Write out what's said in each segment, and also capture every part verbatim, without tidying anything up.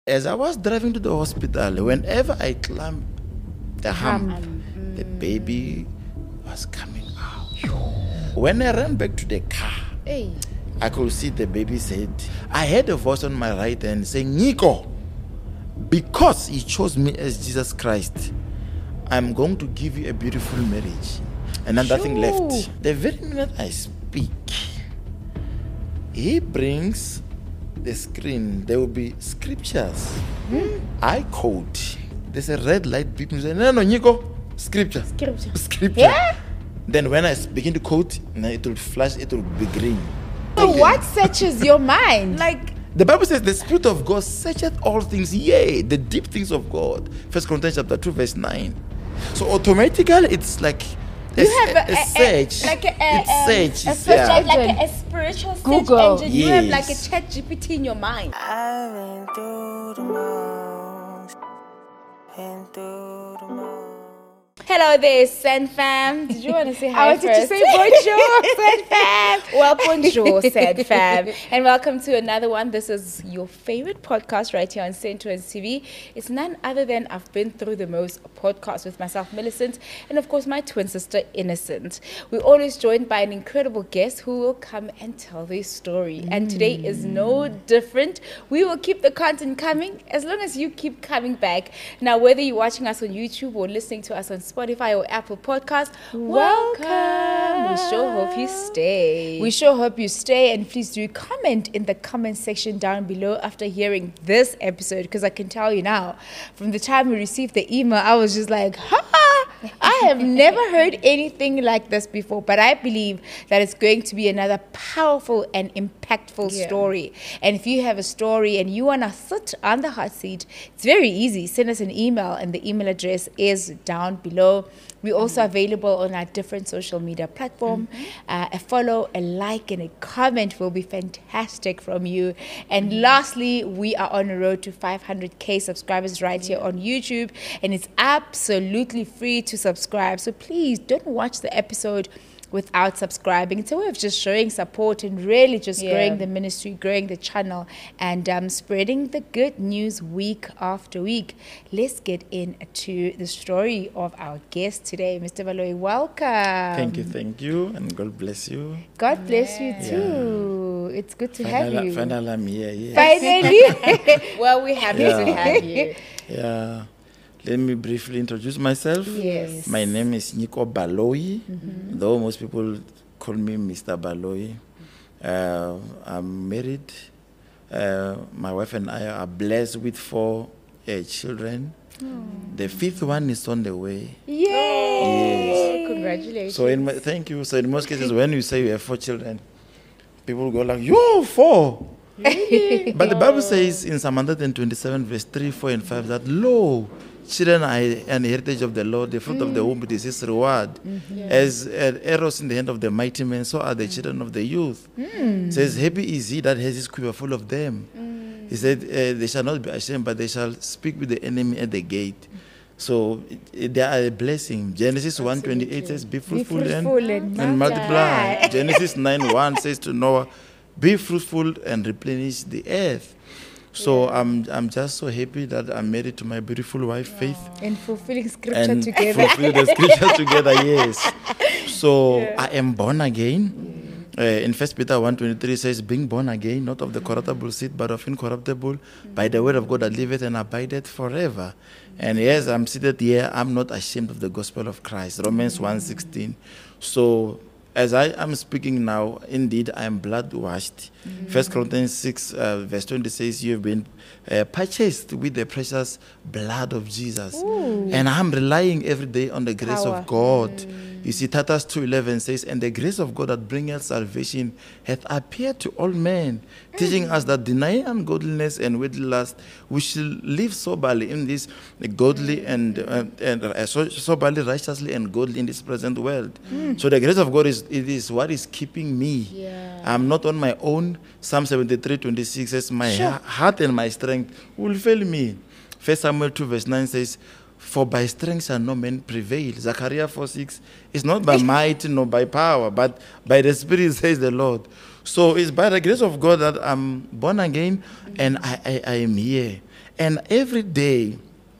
As I was driving to the hospital, whenever I climbed the hump, mm. the baby was coming out. When I ran back to the car, hey. I could see the baby said, I heard a voice on my right hand saying, Nico, because he chose me as Jesus Christ, I'm going to give you a beautiful marriage. And then nothing left. The very minute I speak, he brings the screen. There will be scriptures. Hmm? I quote. There's a red light beeping. No, no, Nico, scripture. Scripture. Scripture. Yeah? Then when I begin to quote, it will flash, it will be green. So okay. What searches your mind? Like, the Bible says the Spirit of God searcheth all things, yea, the deep things of God. First Corinthians chapter two, verse nine. So automatically, it's like a, you have a, a, a search. A, like a, it's a, search. A search yeah. like a, a spiritual Google. search engine. Yes. You have like a chat G P T in your mind. I've been through the most. Been through the most. Hello there, San Fam. Did you want to say hi? I wanted first? to say bonjour, San Fam. Well, bonjour, San Fam. And welcome to another one. This is your favorite podcast right here on Centros T V. It's none other than I've Been Through the Most podcast with myself, Millicent, and of course my twin sister, Innocent. We're always joined by an incredible guest who will come and tell their story. Mm. And today is no different. We will keep the content coming as long as you keep coming back. Now, whether you're watching us on YouTube or listening to us on Spotify or Apple Podcast, welcome. welcome. We sure hope you stay. We sure hope you stay, and please do comment in the comment section down below after hearing this episode, because I can tell you now, from the time we received the email, I was just like, ha! I have never heard anything like this before, but I believe that it's going to be another powerful and impactful yeah. story. And if you have a story and you want to sit on the hot seat, it's very easy. Send us an email, and the email address is down below. We're also available on our different social media platform. Mm-hmm. Uh, a follow, a like, and a comment will be fantastic from you. And mm-hmm. lastly, we are on the road to five hundred K subscribers right yeah. here on YouTube. And it's absolutely free to subscribe. So please don't watch the episode without subscribing. It's a way of just showing support and really just yeah. growing the ministry, growing the channel, and um, spreading the good news week after week. Let's get into the story of our guest today. Mister Baloyi, welcome. Thank you, thank you, and God bless you. God bless yeah. you too. Yeah. It's good to Finally, have you. Finally, I'm here. Yes. Finally. Well, we're happy yeah. to have you. Yeah. Let me briefly introduce myself. Yes. My name is Nico Baloyi, mm-hmm. though most people call me Mister Baloyi. Uh, I'm married. Uh, my wife and I are blessed with four uh, children. Oh. The fifth one is on the way. Yay! Yes. Congratulations. So in my, thank you. So in most cases, when you say you have four children, people go like, "Yo, four." Really? But the Bible says in Psalm one twenty-seven, verse three, four, and five that, lo, children are an heritage of the Lord, the fruit mm. of the womb is his reward. Mm-hmm. Yeah. As uh, arrows in the hand of the mighty man, so are the mm. children of the youth. Mm. It says, happy is he that has his quiver full of them. Mm. He said, uh, they shall not be ashamed, but they shall speak with the enemy at the gate. So it, it, they are a blessing. Genesis one twenty-eight says, be fruitful, be fruitful and, and, and multiply. Genesis nine one says to Noah, be fruitful and replenish the earth. So yeah. I'm I'm just so happy that I'm married to my beautiful wife, Faith. And fulfilling scripture and together. fulfill the scripture together, yes. So yeah. I am born again. Uh, in First Peter one twenty-three says, being born again, not of the corruptible seed, but of incorruptible, mm-hmm. by the word of God that liveth and abideth forever. And yes, I'm seated here. I'm not ashamed of the gospel of Christ. Romans mm-hmm. one sixteen. So as I am speaking now, indeed, I am blood washed. Mm-hmm. First Corinthians six, uh, verse twenty says, you have been uh, purchased with the precious blood of Jesus. Ooh. And I'm relying every day on the grace Power. Of God. Mm. You see, Titus two eleven says, and the grace of God that bringeth salvation hath appeared to all men, mm. teaching us that denying ungodliness and worldly lust, we should live soberly in this godly and, uh, and uh, so, soberly, righteously, and godly in this present world. Mm. So the grace of God is it is what is keeping me. Yeah. I'm not on my own. Psalm seventy-three twenty-six says, my sure. heart and my strength will fail me. First Samuel two verse nine says, for by strength shall no man prevail. Zechariah four six, it's not by might nor by power, but by the Spirit, says the Lord. So it's by the grace of God that I'm born again, and I, I, I am here. And every day,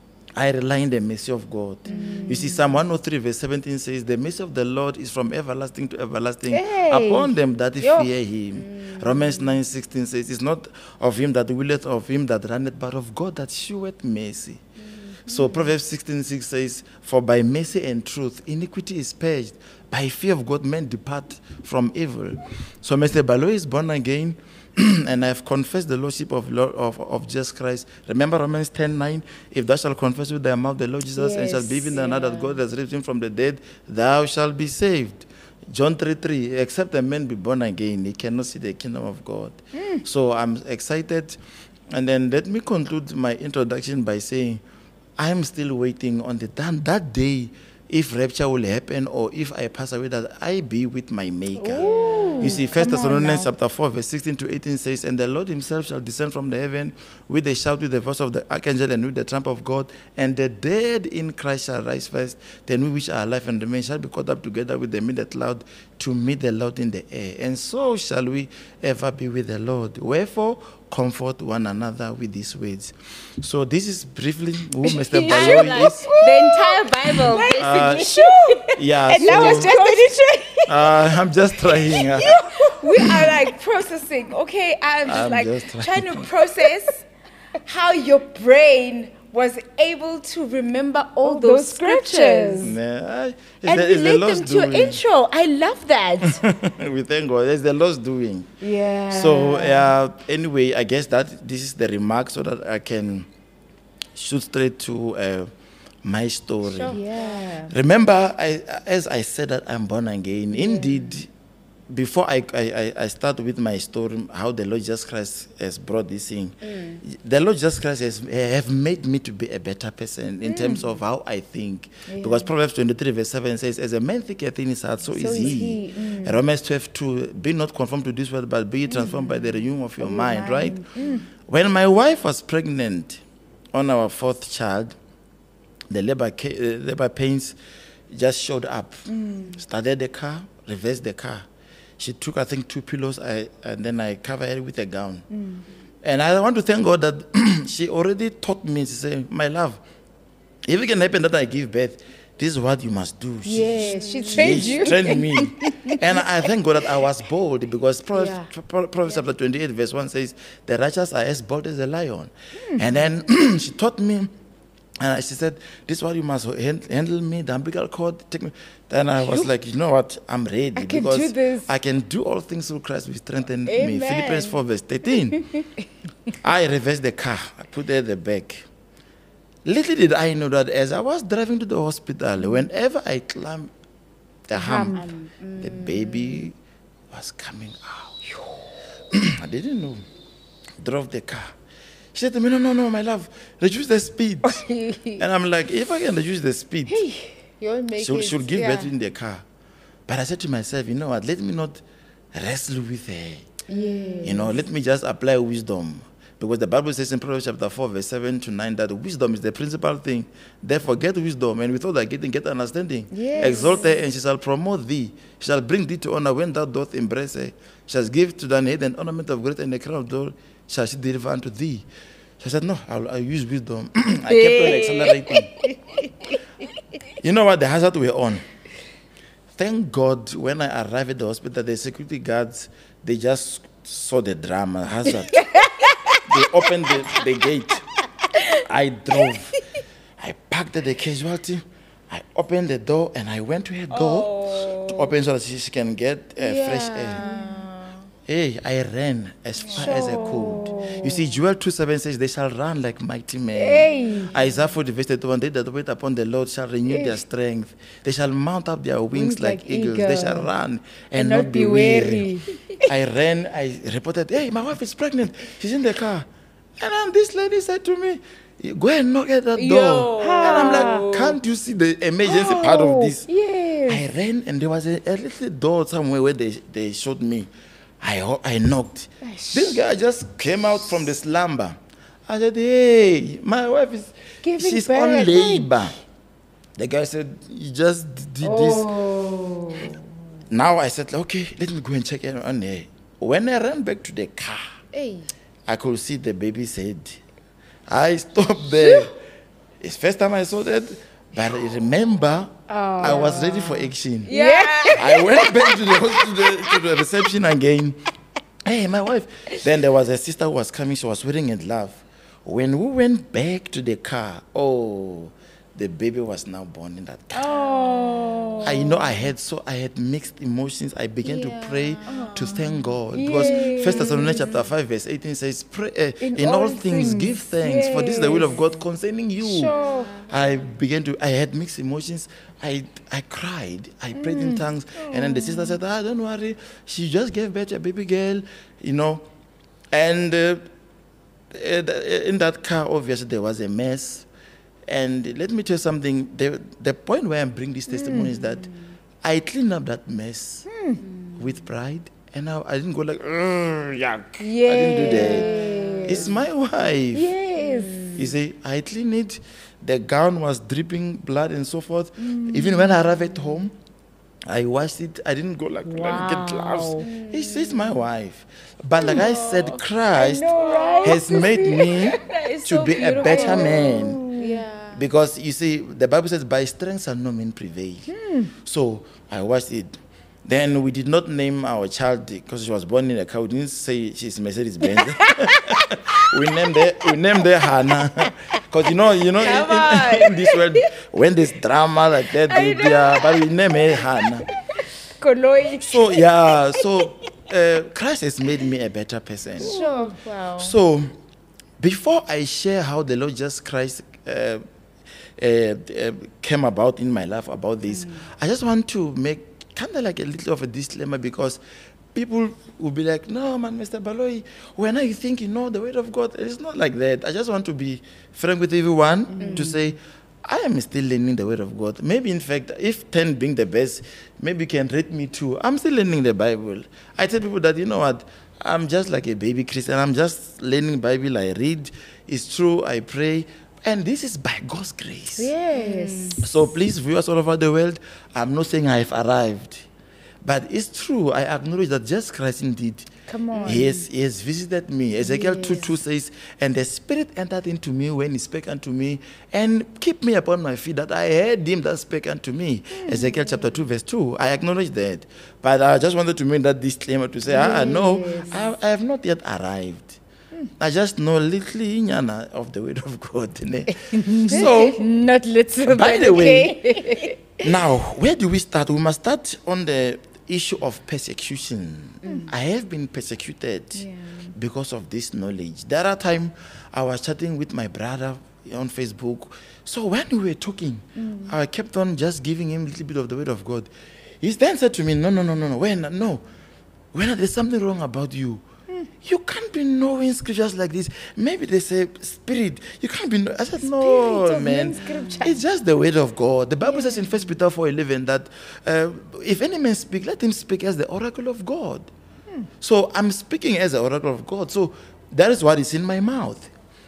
I rely on the mercy of God. You see, Psalm one oh three verse seventeen says, the mercy of the Lord is from everlasting to everlasting Hey. upon them that Yo. fear him. Romans nine sixteen says, it's not of him that willeth, of him that runneth, but of God that sheweth mercy. So Proverbs sixteen six says, for by mercy and truth iniquity is purged. By fear of God men depart from evil. So Mister Balo is born again, and I have confessed the Lordship of, Lord, of, of Jesus Christ. Remember Romans ten nine, if thou shalt confess with thy mouth the Lord Jesus, and shalt believe in thy heart that God has raised him from the dead, thou shalt be saved. John three three, except a man be born again, he cannot see the kingdom of God. So I'm excited. And then let me conclude my introduction by saying, I'm still waiting on the that, that day, if rapture will happen or if I pass away, that I be with my Maker. Ooh, you see, First come on Thessalonians now. chapter four, verse sixteen to eighteen says, and the Lord himself shall descend from the heaven with a shout, with the voice of the archangel, and with the trump of God, and the dead in Christ shall rise first. Then we which are alive and remain shall be caught up together with them in the cloud to meet the Lord in the air. And so shall we ever be with the Lord. Wherefore, comfort one another with these words. So this is briefly who Mister Balo Like, is. the entire Bible. Uh, yeah, And that was so, just the intro. uh, I'm just trying. uh, We are like processing. Okay, I'm just I'm like just trying to process how your brain was able to remember all those, those scriptures. scriptures. Nah, it's And the, it's the relate Lord's them to your doing. intro. I love that. We thank God. It's the Lord's doing. Yeah. So uh, anyway, I guess that this is the remark so that I can shoot straight to uh, my story. Yeah. Remember, I, as I said that I'm born again. Indeed, before I, I, I start with my story, how the Lord Jesus Christ has brought this thing, the Lord Jesus Christ has have made me to be a better person in terms of how I think. Because Proverbs twenty-three verse seven says, as a man thinketh in his heart, so, is is he. he. Mm. And Romans twelve two, be not conformed to this world, but be transformed by the renewing of your mind, right? When my wife was pregnant on our fourth child, the labor, ca- uh, labor pains just showed up. Started the car, reversed the car. She took, I think, two pillows, I, and then I covered her with a gown. And I want to thank God that she already taught me to say, my love, if it can happen that I give birth, this is what you must do. Yes, she she trained you. trained me. And I thank God that I was bold, because Proverbs, Yeah. Pro- Proverbs chapter twenty-eight, verse one says, the righteous are as bold as a lion. And then she taught me, and she said, this is what you must hand- handle me, the umbilical cord, take me. Then I was like, you know what, I'm ready. I can because do this. I can do all things through Christ who strengthened me. Amen. Philippians four, verse thirteen. I reversed the car, I put it at the back. Little did I know that as I was driving to the hospital, whenever I climbed the hump, the baby was coming out. I didn't know. Drove the car. She said to me, no, no, no, my love, reduce the speed. And I'm like, if I can reduce the speed, You'll make she'll, it. she'll give yeah. birth in the car. But I said to myself, you know what, let me not wrestle with her. Yeah. You know, let me just apply wisdom. Because the Bible says in Proverbs chapter four, verse seven to nine, that wisdom is the principal thing. Therefore, get wisdom, and with all that getting, get understanding. Yes. Exalt her, and she shall promote thee. She shall bring thee to honor when thou doth embrace her. She shall give to thine head an ornament of great, and a crown of gold shall she deliver unto thee. She said, no, I'll, I'll use wisdom. I kept on accelerating. You know what? The hazard we're on. Thank God, when I arrived at the hospital, the security guards, they just saw the drama hazard. They opened the, the gate. I drove. I parked at the casualty. I opened the door, and I went to her door to open so that she, she can get uh, fresh air. Hey, I ran as far as I could. You see, Joel two seven says, they shall run like mighty men. Hey. Isaiah forty verse thirty-one, they that wait upon the Lord shall renew their strength. They shall mount up their wings Wings like, like eagles. eagle. They shall run and, not, be weary. I ran, I reported, hey, my wife is pregnant. She's in the car. And then this lady said to me, go and knock at that door. Yo. And I'm like, can't you see the emergency part of this? Yes. I ran, and there was a, a little door somewhere where they, they showed me. I ho- I knocked. This guy just came out from the slumber. I said, hey, my wife is, Giving she's birth. on labor. The guy said, you just did Oh. this. Now I said, okay, let me go and check it on her. When I ran back to the car, Hey. I could see the baby's head. I stopped there. It's first time I saw that, but I remember I was ready for action. Yeah. I went back to the, to the to the reception again. Hey, my wife. Then there was a sister who was coming. She was wearing a glove. When we went back to the car, oh, the baby was now born in that car. Oh. I you know I had so I had mixed emotions. I began to pray to thank God because First Thessalonians chapter five verse eighteen says, "Pray uh, in, in all, all things, things give thanks, yes. for this is the will of God concerning you." Sure. I began to. I had mixed emotions. I I cried. I prayed mm. in tongues, oh. and then the sister said, "Ah, don't worry. She just gave birth to a baby girl, you know." And uh, in that car, obviously there was a mess. And let me tell you something, the, the point where I'm bringing this testimony mm. is that I cleaned up that mess mm. with pride. And I, I didn't go like, yuck. Yes. I didn't do that. It's my wife. Yes. You see, I cleaned it. The gown was dripping blood and so forth. Mm. Even when I arrived at home, I washed it. I didn't go like, wow. let me get gloves. Mm. It's, it's my wife. But like oh, I said, Christ I know, right? has made me to so be beautiful. a better man. Yeah. Because you see, the Bible says, by strength shall no man prevail. Hmm. So I watched it. Then we did not name our child because she was born in a car. We didn't say she's Mercedes Benz. we named her. We named her Hannah. Because you know, you know, in, in, in this world, when there's drama like that, they, they are, but we name her Hannah. Koloi. So yeah, so uh, Christ has made me a better person. Sure. Wow. So before I share how the Lord Jesus Christ Uh, uh, uh, came about in my life about this, mm. I just want to make kind of like a little of a disclaimer because people will be like, no, man, Mister Baloyi, when are you thinking, no, the word of God? It's not like that. I just want to be frank with everyone mm. to say, I am still learning the word of God. Maybe, in fact, if ten being the best, maybe you can rate me too. I'm still learning the Bible. I tell people that, you know what, I'm just like a baby Christian. I'm just learning Bible. I read. It's true. I pray. And this is by God's grace. Yes. So please, viewers all over the world, I'm not saying I've arrived. But it's true. I acknowledge that just Christ indeed. Come on. He has, he has visited me. Ezekiel yes. two two says, and the Spirit entered into me when he spake unto me, and keep me upon my feet, that I heard him that spake unto me. Mm. Ezekiel chapter two, verse two. I acknowledge that. But I just wanted to make that disclaimer to say, yes. ah, no, I, I have not yet arrived. I just know little inyana of the word of God. So, not little. By the way, now, where do we start? We must start on the issue of persecution. Mm. I have been persecuted yeah. because of this knowledge. There are times I was chatting with my brother on Facebook. So when we were talking, mm. I kept on just giving him a little bit of the word of God. He then said to me, no, no, no, no, no, when, no. When there's something wrong about you, you can't be knowing scriptures like this. Maybe they say spirit. You can't be. Know. I said no, man. It's just the word of God. The Bible yeah. says in First Peter four eleven that uh, if any man speak, let him speak as the oracle of God. Hmm. So I'm speaking as the oracle of God. So that is what is in my mouth.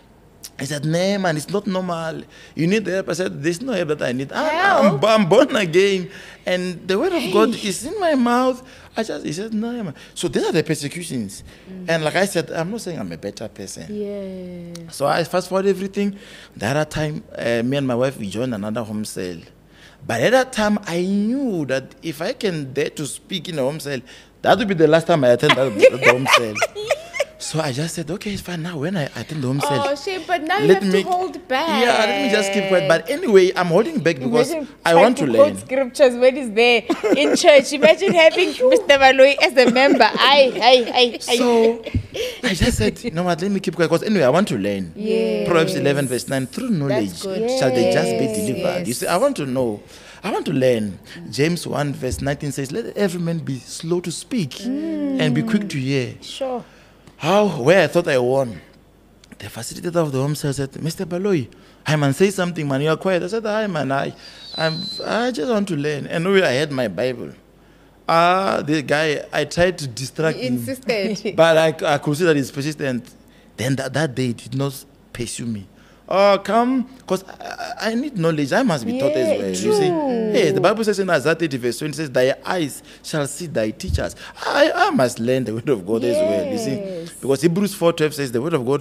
I said, no, man, it's not normal. You need help. I said, there's no help that I need. I'm, I'm, I'm born again. And the word of God is in my mouth. I just, he said, no, man. So these are the persecutions. Mm. And like I said, I'm not saying I'm a better person. Yeah. So I fast forward everything. The other time, uh, me and my wife, we joined another home cell. But at that time, I knew that if I can dare to speak in a home cell, that would be the last time I attended the home cell. So I just said, okay, it's fine now. When I attend the home cell, oh, shame, but now you have me, to hold back. Yeah, let me just keep quiet. But anyway, I'm holding back because Imagine I want to, to learn. Quote scriptures when he's there in church. Imagine having Mister Baloyi as a member. I, I, I, I. So I just said, you know what? Let me keep quiet because anyway, I want to learn. Yes. Proverbs eleven verse nine. Through knowledge shall the just be delivered. Yes. You see, I want to know. I want to learn. James one verse nineteen says, let every man be slow to speak mm. and be quick to hear. Sure. How, where I thought I won. The facilitator of the home cell said, Mister Baloyi, hi man, say something, man. You are quiet. I said, hi man, I, I'm, I just want to learn. And I had my Bible. Ah, uh, the guy, I tried to distract he him. insisted. But I, I could see that he's persistent. Then that, that day, he did not pursue me. Oh, come, because I, I need knowledge. I must be yeah, taught as well. True. You see, hey, the Bible says in Isaiah thirty verse twenty, it says, thy eyes shall see thy teachers. I, I must learn the word of God yes. as well. You see, because Hebrews four twelve says the word of God is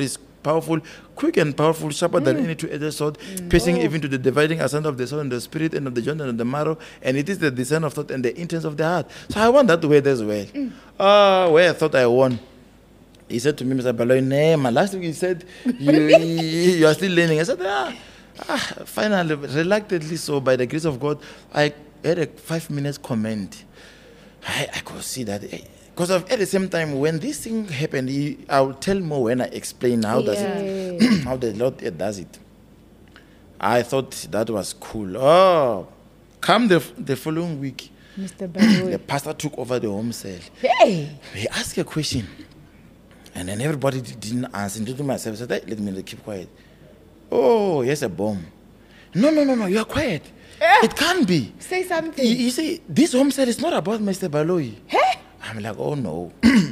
powerful, quick and powerful, sharper than any two-edged sword, piercing even to the dividing asunder of the soul and the spirit and of the joint and of the marrow, and it is the discern of thought and the intents of the heart. So I want that word as well. Ah, where I thought I won. He said to me, Mister Baloyi, nah, man, last week he said, you, you, you are still learning. I said, ah, ah, finally, reluctantly so, by the grace of God, I had a five minutes comment. I, I could see that. Because at the same time, when this thing happened, he, I'll tell more when I explain how does it, how the Lord does it. I thought that was cool. Oh, come the, the following week, Mister the Baloyi. pastor took over the home cell. Hey! He asked a question, and then everybody didn't answer. Including myself, I said, hey, let me keep quiet. Oh, here's a bomb. No, no, no, no, you are quiet. It can't be. Say something. You, you see, this home cell is not about Mister Baloyi. Hey! I'm like, oh no.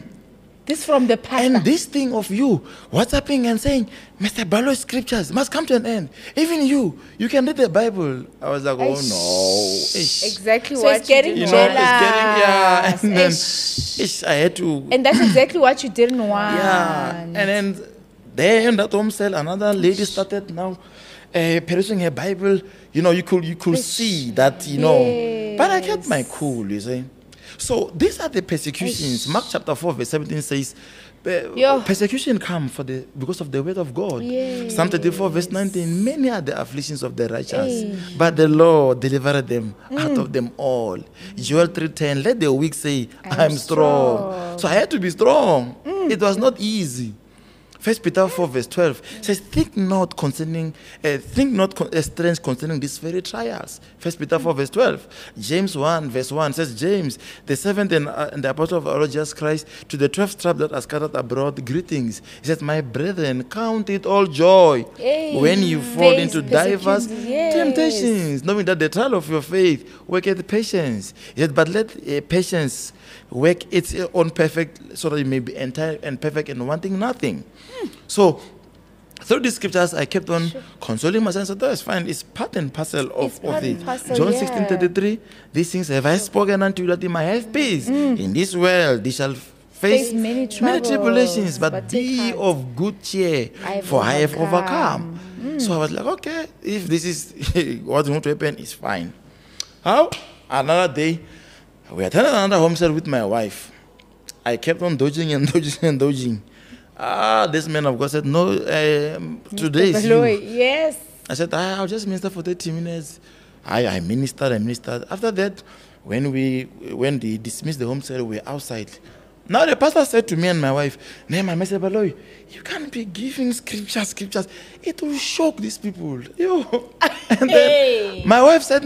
This from the pastor. And this thing of you WhatsApping and saying, Mister Baloyi scriptures must come to an end. Even you, you can read the Bible. I was like, oh no. Ish. exactly So what it's getting you You didn't know, want. it's getting, yeah. And then, Ish. ish, I had to, And that's exactly what you didn't want. yeah. And then there in that home cell, another lady started now uh, perusing her Bible. You know, you could you could see that, you know. But I kept my cool, you see. So these are the persecutions. Mark chapter four, verse seventeen says, uh, Yo. persecution come for the because of the word of God. Yes. Psalm thirty-four, verse nineteen, many are the afflictions of the righteous, but the Lord delivered them out of them all. Joel three ten, let the weak say, I'm, strong. strong. So I had to be strong. It was not easy. First Peter four verse twelve says, "Think not concerning, uh, think not con- uh, strange concerning these very trials." First Peter four verse twelve. James one verse one says, "James, the servant and, uh, and the apostle of our Lord Jesus Christ, to the twelve tribes that are scattered abroad, greetings." He says, "My brethren, count it all joy Hey. when you fall Face into diverse persecutions, yes. temptations, knowing that the trial of your faith worketh patience. He said, but let uh, patience work its own perfect, so that you may be entire and perfect and wanting nothing." So, through these scriptures, I kept on consoling myself. So that's fine. It's part and parcel of, It's part of and it. parcel, John yeah. sixteen thirty-three. These things have I spoken unto you that you might have peace. In this world, they shall face, Face many many troubles, tribulations, but, but take be heart. of good cheer, I have for I have overcome. overcome. So I was like, okay, if this is what's going to happen, it's fine. How? Another day, we attended another home cell with my wife. I kept on dodging and dodging and dodging. Ah, this man of God said, no, um, today is you. Baloyi, yes. I said, ah, I'll just minister for thirty minutes. I, I ministered, I ministered. After that, when we when they dismissed the home cell, we were outside. Now the pastor said to me and my wife, Nema, Mister Baloyi, you can't be giving scriptures, scriptures. It will shock these people. Yo. And then my wife said,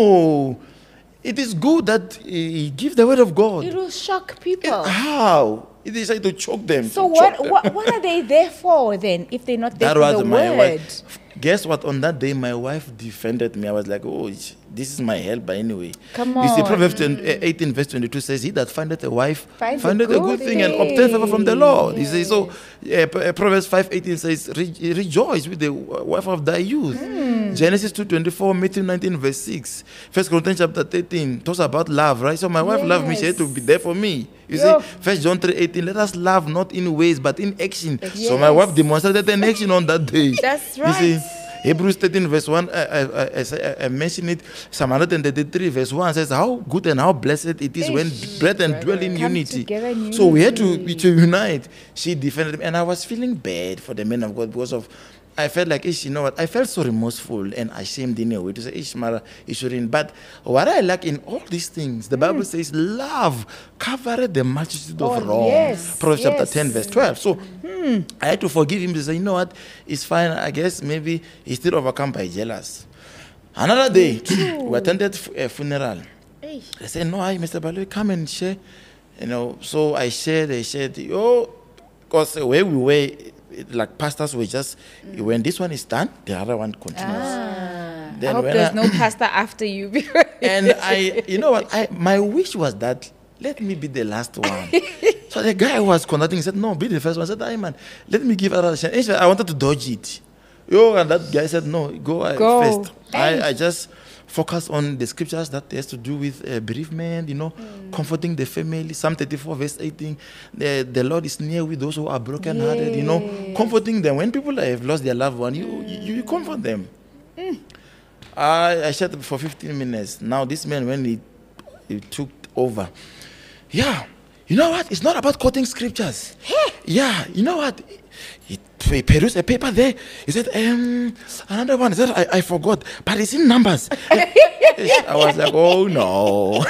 no. It is good that he give the word of God. It will shock people. How? It is like to choke them. So to what, choke them. what what are they there for then if they're not there That for was the my word? wife. Guess what? On that day, my wife defended me. I was like, oh, this is my help anyway. Come You see, on. Proverbs twenty, uh, eighteen, verse twenty-two says, he that findeth a wife Finds a findeth a good, good thing and obtains favor from the thing. Lord. You see, so uh, P- uh, Proverbs five eighteen says, Re- rejoice with the wife of thy youth. Hmm. Genesis two twenty-four, Matthew nineteen, verse six. First Corinthians chapter thirteen talks about love, right? So my wife loved me. She had to be there for me. You Yo. see, First John three eighteen, let us love not in ways, but in action. So Yes. my wife demonstrated an action on that day. That's You see, right. Hebrews thirteen verse one, I, I, I, I, I mentioned it. Psalm one thirty-three verse one says, how good and how blessed it is when brethren dwell in Come unity. together in So we had to, unity. to unite. She defended me, and I was feeling bad for the men of God because of, I felt like, ish, you know what, I felt so remorseful and ashamed in a way to say, ish, Mara, you shouldn't. But what I like in all these things, the Bible says, love covered the multitude of Oh, wrong. yes, Proverbs chapter yes. ten verse twelve. So I had to forgive him to say, you know what, it's fine. I guess maybe he's still overcome by jealous. Another day, we attended f- a funeral. They said, no, I, Mister Baloyi, come and share. You know, so I shared, I shared. Oh, because where we were, it- like pastors were just, when this one is done, the other one continues. I Then hope when there's I- no pastor after you. because- And I, you know what, I, my wish was that, let me be the last one. So the guy who was conducting said, no, be the first one. I said, hey man, let me give another chance. Actually, I wanted to dodge it. Yo, and that guy said, no, go, uh, Go. first. I, I just focus on the scriptures that has to do with uh, bereavement, you know, comforting the family. Psalm thirty-four, verse eighteen. The, the Lord is near with those who are brokenhearted, you know, comforting them. When people have lost their loved one, you, you, you comfort them. I, I shared for fifteen minutes. Now, this man, when he, he took over, yeah, you know what? It's not about quoting scriptures. Yeah, you know what? He, he produced a paper there. He said, um, another one. He said, I, I forgot, but it's in numbers. I was like, oh no.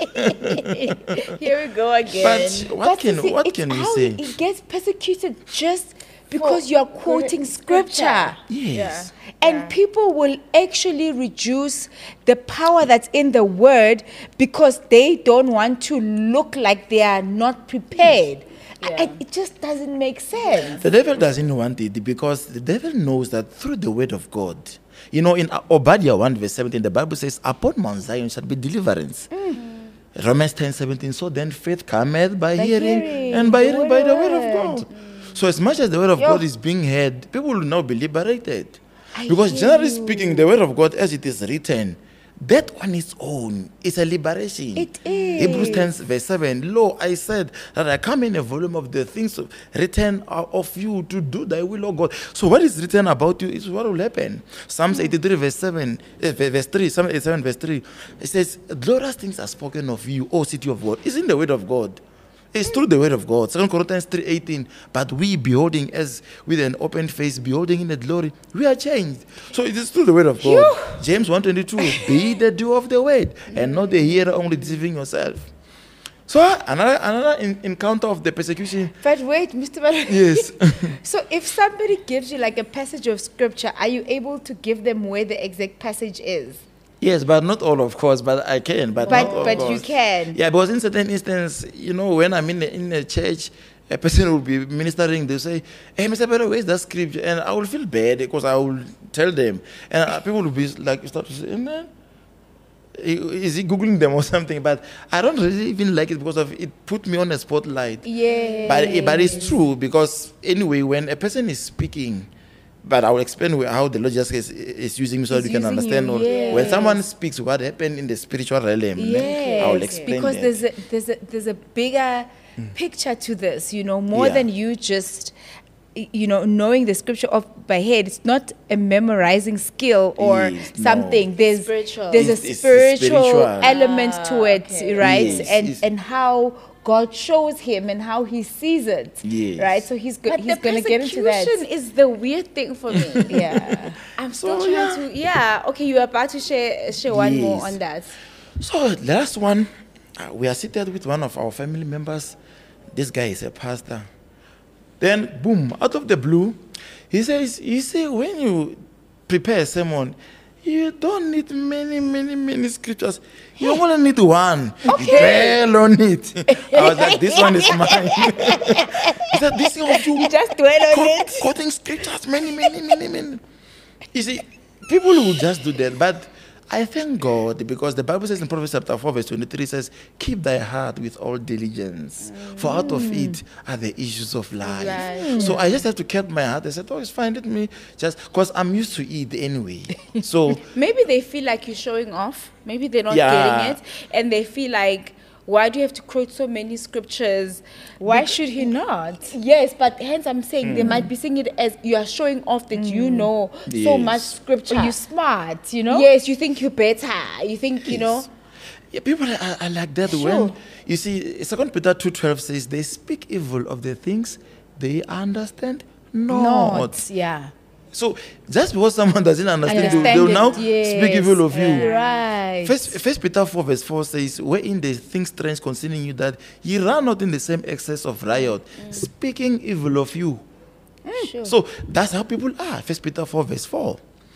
Here we go again. But what But can you see, what it's can we how say? It gets persecuted just because you're quoting scripture. Yes. And people will actually reduce the power that's in the word because they don't want to look like they are not prepared. Yeah. I- it just doesn't make sense. The devil doesn't want it because the devil knows that through the word of God, you know, in Obadiah one verse seventeen, the Bible says, upon Mount Zion shall be deliverance. Romans ten seventeen, so then faith cometh by, By hearing, hearing and by the hearing word by the of word of God. God. So as much as the word of Yo. God is being heard, people will now be liberated. I Because hear generally you. speaking, the word of God as it is written, that on its own is a liberation. It Hebrews is. ten verse seven, lo, I said that I come in a volume of the things of- written out of you to do thy will, O God. So what is written about you is what will happen. Psalms eighty-three verse seven, eh, verse three, Psalm eighty-seven verse three, it says, glorious things are spoken of you, O city of God. It's in the word of God. It's through the word of God. Second Corinthians three eighteen. But we beholding as with an open face, beholding in the glory, we are changed. So it is through the word of God. James one twenty-two. Be the doer of the word and not the hearer, only deceiving yourself. So another another in, encounter of the persecution. But wait, Mister Bal- Yes. So if somebody gives you like a passage of scripture, are you able to give them where the exact passage is? Yes, but not all, of course. But I can. But But not all, but of you course. can. Yeah, because in certain instance, you know, when I'm in a, in a church, a person will be ministering. They say, "Hey, Mister Pedro, where's that scripture?" And I will feel bad because I will tell them, and uh, people will be like, start to say, "Man, is he googling them or something?" But I don't really even like it because of it put me on a spotlight. Yeah. But but it's true because anyway, when a person is speaking. But I will explain where- how the Lord just is, is using me so He's that you can using understand. you, Or when yes. someone speaks, what happened in the spiritual realm, Yes, I will explain because that. there's a there's a there's a bigger picture to this, you know, more Yeah. than you just y- you know knowing the scripture off by head. It's not a memorizing skill or Yes, no. something. There's Spiritual. there's It's- a it's spiritual, spiritual. element to Ah, it, okay. right? Yes, and it's- and how God shows him and how he sees it, Yes. right? So he's go- But he's the going to get into that. persecution is the weird thing for me. Yeah. I'm still So, trying to. Yeah. Okay, you're about to share share one more Yes. on that. So the last one, uh, we are seated with one of our family members. This guy is a pastor. Then, boom, out of the blue, he says, you see, when you prepare a sermon, you don't need many, many, many scriptures. You only need one. Okay. Dwell on it. I was like, this one is mine. He said, this is you. Just dwell on Quote- it. Quoting scriptures, many, many, many, many. You see, people will just do that, but I thank God because the Bible says in Proverbs chapter four, verse twenty-three says, keep thy heart with all diligence, for out of it are the issues of life. Right. So I just have to keep my heart. I said, oh, it's fine, let me just, because I'm used to it anyway. So, Maybe they feel like you're showing off. Maybe they're not Yeah. getting it, and they feel like, why do you have to quote so many scriptures? Why should he not? Yes, but hence I'm saying Hmm. they might be seeing it as you are showing off that you know so Yes. much scripture. Or you smart, you know? Yes, you think you're better. You think you know. Yes. Yeah, people are, are like that Sure. when, you see, Second Peter two twelve says, they speak evil of the things they understand not. Not, yeah. So just because someone doesn't understand, Understand they, they will it, now yes. speak evil of you. Right. First, First Peter four verse four says, wherein they think strange concerning you, that ye run not in the same excess of riot, speaking evil of you. Sure. So that's how people are. First Peter four verse four.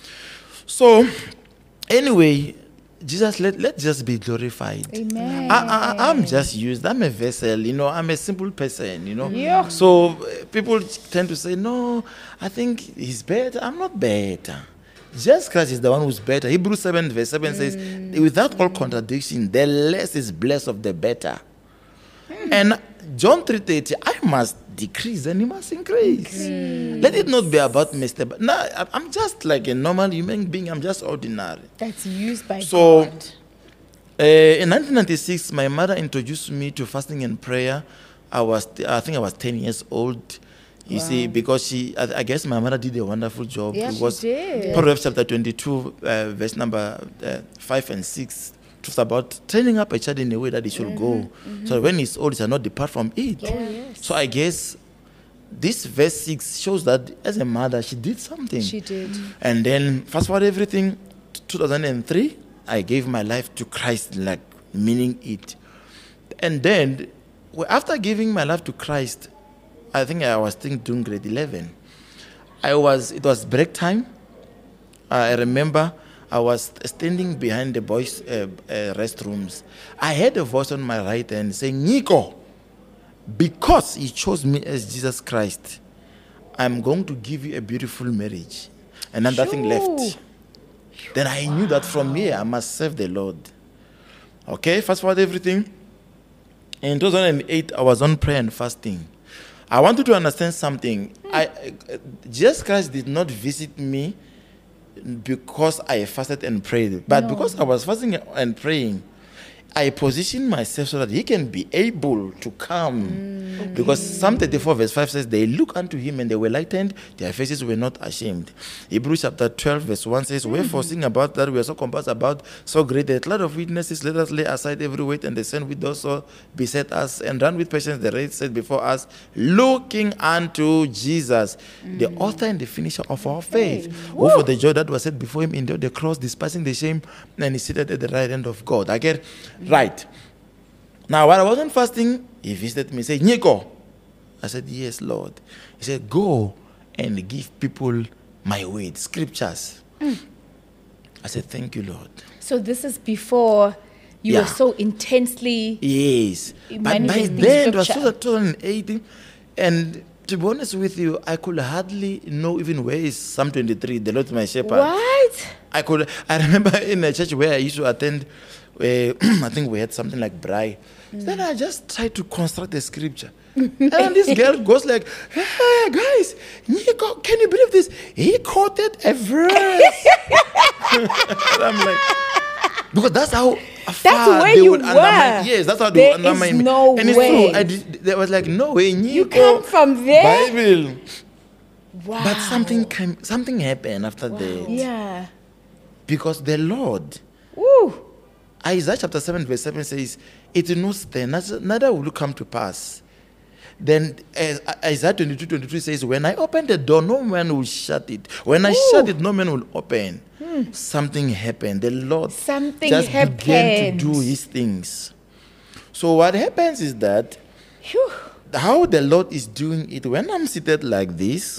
So anyway, Jesus, let, let just be glorified. Amen. I, I, I'm just used. I'm a vessel, you know. I'm a simple person, you know. Yeah. So uh, people tend to say, no, I think he's better. I'm not better. Jesus Christ is the one who's better. Hebrews seven verse seven says, without all contradiction, the less is blessed of the better. And John three thirty, I must decrease and he must increase. Let it not be about Mister But no, I- I'm just like a normal human being. I'm just ordinary. That's used by So, God. Uh, in nineteen ninety-six, my mother introduced me to fasting and prayer. I was, I think I was ten years old. You see, because she, I, I guess my mother did a wonderful job. Yeah, it she was did. Proverbs chapter twenty-two, uh, verse number uh, five and six. It was about training up a child in a way that he should go. So when he's old, he shall not depart from it. So I guess this verse six shows that as a mother, she did something. She did. And then fast forward everything, two thousand three, I gave my life to Christ, like meaning it. And then well, after giving my life to Christ, I think I was still doing grade eleven. I was, it was break time. I remember I was standing behind the boys' uh, uh, restrooms. I heard a voice on my right hand saying, Nico, because he chose me as Jesus Christ, I'm going to give you a beautiful marriage. And then nothing left. Then I knew that from here I must serve the Lord. Okay, fast forward everything. In two thousand eight, I was on prayer and fasting. I want you to understand something. I, uh, Jesus Christ did not visit me because I fasted and prayed, but because I was fasting and praying, I positioned myself so that he can be able to come. Because Psalm thirty-four verse five says, they look unto him and they were lightened, their faces were not ashamed. Hebrews chapter twelve verse one says, wherefore sing about that we are so compassed about, so great a cloud of witnesses, let us lay aside every weight and the sin which does so beset us, and run with patience the race set before us, looking unto Jesus, the author and the finisher of our faith, who for the joy that was set before him endured the cross, despising the shame, and is seated at the right hand of God. I get right. Now, while I wasn't fasting, he visited me, said, Nico. I said, yes, Lord. He said, go and give people my word, scriptures. I said, thank you, Lord. So this is before you Yeah. were so intensely. Yes. But by manifesting then, it was scripture. two thousand eighteen. And to be honest with you, I could hardly know even where is Psalm twenty-three, the Lord is my shepherd. What? I could. I remember in a church where I used to attend, uh, I think we had something like Brai. Then I just tried to construct a scripture. And this girl goes like, hey, guys, Nico, can you believe this? He quoted a verse. And I'm like, because that's how far where they you would were. undermine. Yes, that's how they There would undermine is me. no and it's way. true. I did, there was like, no way, Nico. You come from there? Bible. Wow. But something came, something happened after that. Yeah. Because the Lord, Woo. Isaiah chapter seven verse seven says, it will not stand, neither will it come to pass. Then uh, Isaiah twenty-two twenty-three says, when I open the door, no man will shut it. When I Ooh. shut it, no man will open. Something happened. The Lord Something just began happened. to do his things. So what happens is that Phew. how the Lord is doing it, when I'm seated like this,